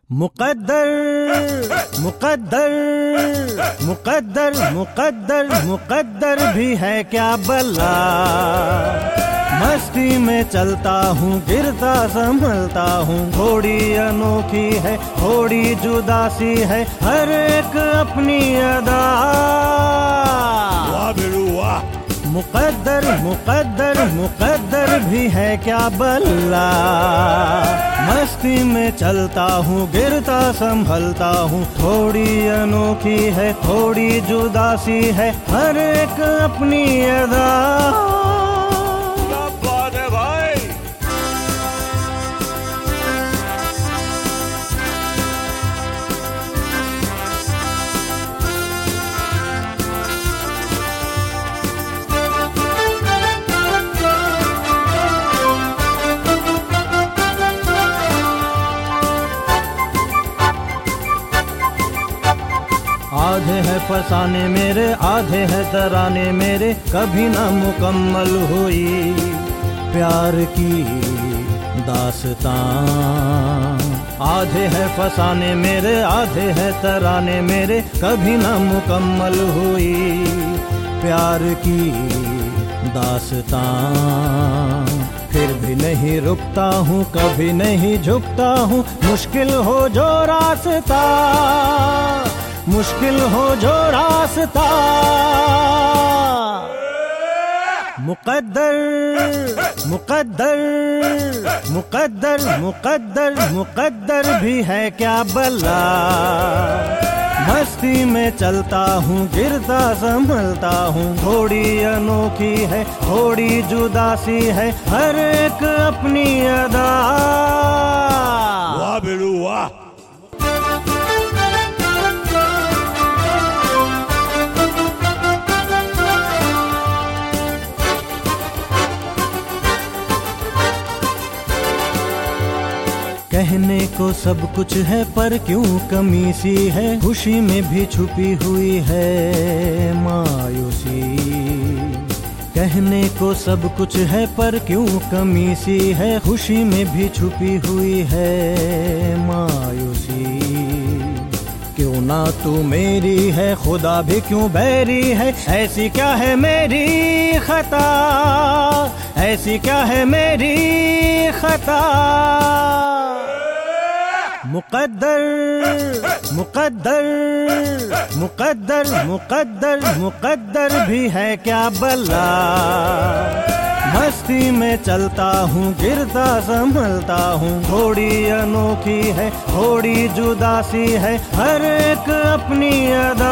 मुकद्दर मुकद्दर मुकद्दर मुकद्दर मुकद्दर भी है क्या बल्ला। मस्ती में चलता हूँ, गिरता संभलता हूँ। थोड़ी अनोखी है, थोड़ी जुदासी है, हर एक अपनी अदा। वाह बेड़ू वाह। मुकद्दर मुकद्दर मुकद्दर भी है क्या बल्ला। मस्ती में चलता हूँ, गिरता संभलता हूँ। थोड़ी अनोखी है, थोड़ी जुदासी है, हर एक अपनी अदा। क्या बात है भाई। आधे हैं फसाने मेरे, आधे हैं तराने मेरे। कभी ना मुकम्मल हुई प्यार की दास्तां। आधे हैं फसाने मेरे, आधे हैं तराने मेरे। कभी ना मुकम्मल हुई प्यार की दास्तां। फिर भी नहीं रुकता हूँ, कभी नहीं झुकता हूँ। मुश्किल हो जो रास्ता, मुश्किल हो जो रास्ता। मुकद्दर मुकद्दर मुकद्दर मुकद्दर मुकद्दर भी है क्या बल्ला। मस्ती में चलता हूँ, गिरता संभलता हूँ। थोड़ी अनोखी है, थोड़ी जुदासी है, हर एक अपनी अदा। वाह बेड़ू वाह। कहने को सब कुछ है, पर क्यों कमी सी है। खुशी में भी छुपी हुई है मायूसी। कहने को सब कुछ है, पर क्यों कमी सी है। खुशी में भी छुपी हुई है मायूसी। क्यों ना तू मेरी है, खुदा भी क्यों बैरी है। ऐसी क्या है मेरी खता, ऐसी क्या है मेरी खता। मुकद्दर मुकद्दर मुकद्दर मुकद्दर मुकद्दर भी है क्या बल्ला। मस्ती में चलता हूँ, गिरता संभलता हूँ। थोड़ी अनोखी है, थोड़ी जुदासी है, हर एक अपनी अदा।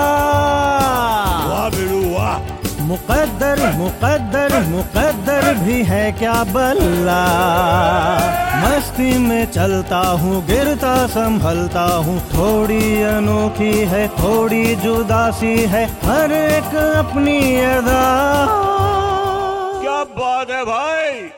वाह बेड़ू वाह। मुकद्दर मुकद्दर मुकद्दर भी है क्या बल्ला। मस्ती में चलता हूँ, गिरता संभलता हूँ। थोड़ी अनोखी है, थोड़ी जुदासी है, हर एक अपनी अदा। क्या बात है भाई।